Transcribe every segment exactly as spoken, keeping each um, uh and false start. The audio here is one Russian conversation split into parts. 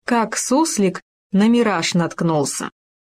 как суслик на мираж наткнулся.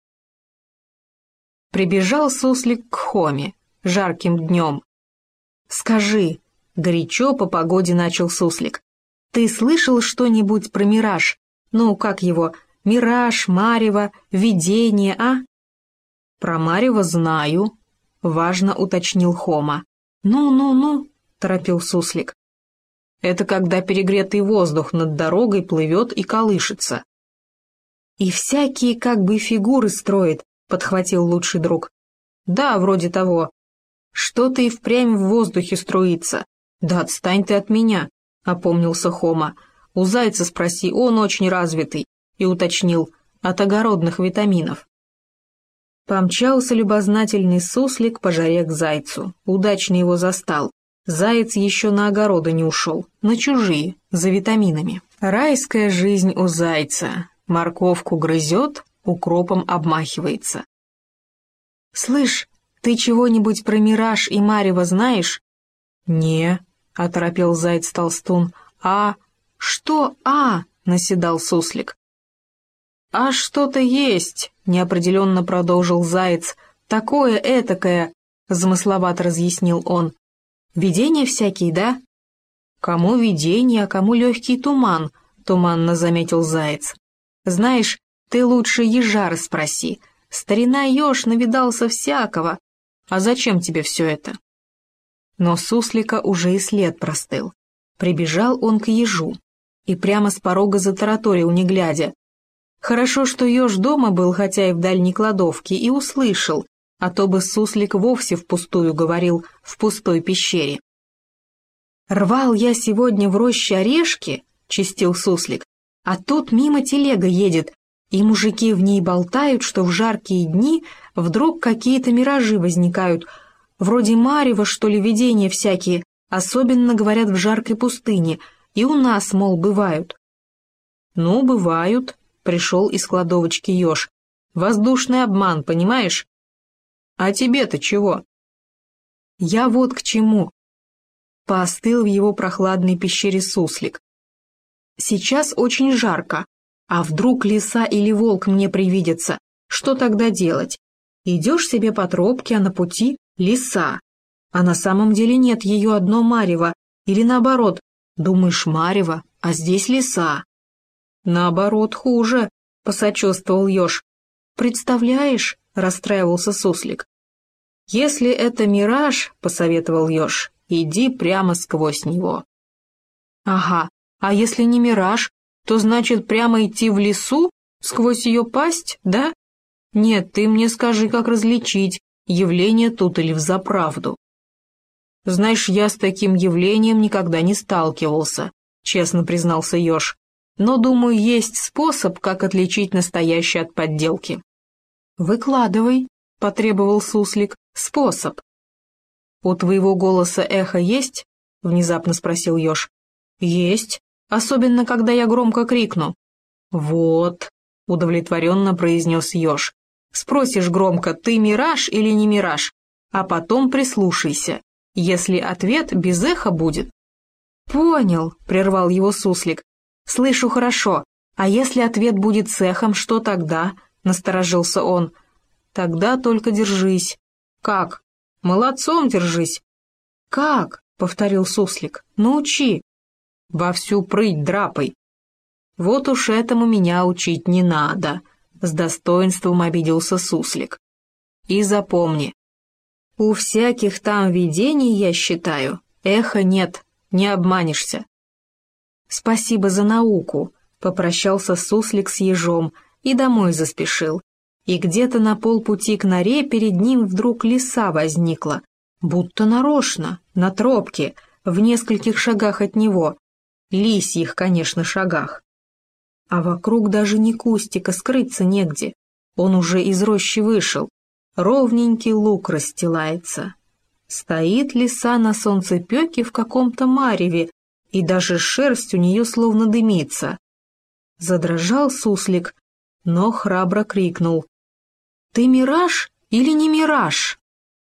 Прибежал суслик к Хоме жарким днем. «Скажи», — горячо по погоде начал суслик, «ты слышал что-нибудь про мираж? Ну, как его, мираж, марево, видение, а?» «Про марево знаю», — важно уточнил Хома. «Ну-ну-ну», — торопил суслик. «Это когда перегретый воздух над дорогой плывет и колышется». «И всякие как бы фигуры строит», — подхватил лучший друг. «Да, вроде того. Что-то и впрямь в воздухе струится. Да отстань ты от меня», — опомнился Хома. «У зайца спроси, он очень развитый», и уточнил, от огородных витаминов. Помчался любознательный суслик по жаре к зайцу. Удачно его застал. Заяц еще на огороды не ушел, на чужие, за витаминами. Райская жизнь у зайца. Морковку грызет, укропом обмахивается. «Слышь, ты чего-нибудь про мираж и марево знаешь?» «Не», — оторопел заяц-толстун. «А? Что «а»?» — наседал суслик. «А что-то есть», — неопределенно продолжил заяц. «Такое этакое», — замысловато разъяснил он. «Видения всякие, да?» «Кому видение, а кому легкий туман», — туманно заметил заяц. «Знаешь, ты лучше ежа расспроси. Старина еж навидался всякого. А зачем тебе все это?» Но суслика уже и след простыл. Прибежал он к ежу и прямо с порога затараторил, не глядя. Хорошо, что еж дома был, хотя и в дальней кладовке, и услышал, а то бы суслик вовсе впустую говорил в пустой пещере. «Рвал я сегодня в роще орешки», — чистил суслик, «а тут мимо телега едет, и мужики в ней болтают, что в жаркие дни вдруг какие-то миражи возникают, вроде марева, что ли, видения всякие, особенно, говорят, в жаркой пустыне, и у нас, мол, бывают». «Ну, бывают», — пришел из кладовочки еж. «Воздушный обман, понимаешь? А тебе-то чего?» «Я вот к чему», — поостыл в его прохладной пещере суслик. «Сейчас очень жарко, а вдруг лиса или волк мне привидятся, что тогда делать? Идешь себе по тропке, а на пути лиса, а на самом деле нет, ее одно марево, или наоборот, думаешь марево, а здесь лиса». «Наоборот, хуже», — посочувствовал еж. «Представляешь?» — расстраивался суслик. «Если это мираж, — посоветовал еж, — иди прямо сквозь него». «Ага, а если не мираж, то значит прямо идти в лесу, сквозь ее пасть, да? Нет, ты мне скажи, как различить, явление тут или взаправду». «Знаешь, я с таким явлением никогда не сталкивался», — честно признался еж. «Но, думаю, есть способ, как отличить настоящее от подделки». «Выкладывай», — потребовал суслик, — «способ». «У твоего голоса эхо есть?» — внезапно спросил еж. «Есть, особенно, когда я громко крикну». «Вот», — удовлетворенно произнес еж. «Спросишь громко, ты мираж или не мираж, а потом прислушайся. Если ответ без эха будет». «Понял», — прервал его суслик. «Слышу хорошо. А если ответ будет с эхом, что тогда?» — насторожился он. «Тогда только держись». «Как? Молодцом держись». «Как?» — повторил суслик. «Научи». «Во всю прыть драпай». «Вот уж этому меня учить не надо», — с достоинством обиделся суслик. «И запомни, у всяких там видений, я считаю, эха нет, не обманешься». «Спасибо за науку», — попрощался суслик с ежом и домой заспешил. И где-то на полпути к норе перед ним вдруг лиса возникла, будто нарочно, на тропке, в нескольких шагах от него, лисьих, конечно, шагах. А вокруг даже ни кустика, скрыться негде, он уже из рощи вышел, ровненький луг расстилается. Стоит лиса на солнцепеке в каком-то мареве, и даже шерсть у нее словно дымится. Задрожал суслик, но храбро крикнул: «Ты мираж или не мираж?»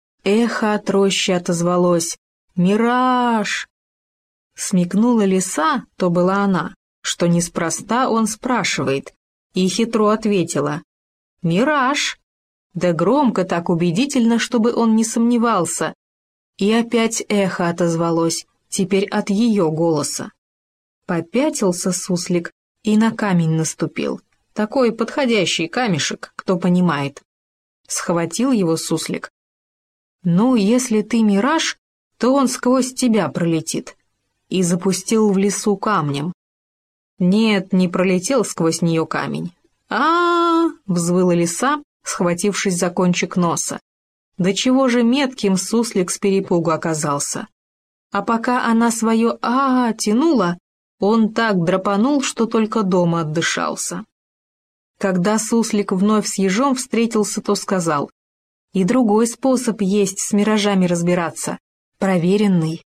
Эхо от рощи отозвалось: «Мираж!» Смекнула лиса, то была она, что неспроста он спрашивает, и хитро ответила: «Мираж!» Да громко, так убедительно, чтобы он не сомневался. И опять эхо отозвалось, теперь от ее голоса. Попятился суслик и на камень наступил. Такой подходящий камешек, кто понимает. Схватил его суслик. «Ну, если ты мираж, то он сквозь тебя пролетит». И запустил в лесу камнем. Нет, не пролетел сквозь нее камень. а, -а, -а взвыла лиса, схватившись за кончик носа. Да чего же метким суслик с перепугу оказался. А пока она свое а, -а, -а тянула, он так драпанул, что только дома отдышался. Когда суслик вновь с ежом встретился, то сказал: «И другой способ есть с миражами разбираться, проверенный».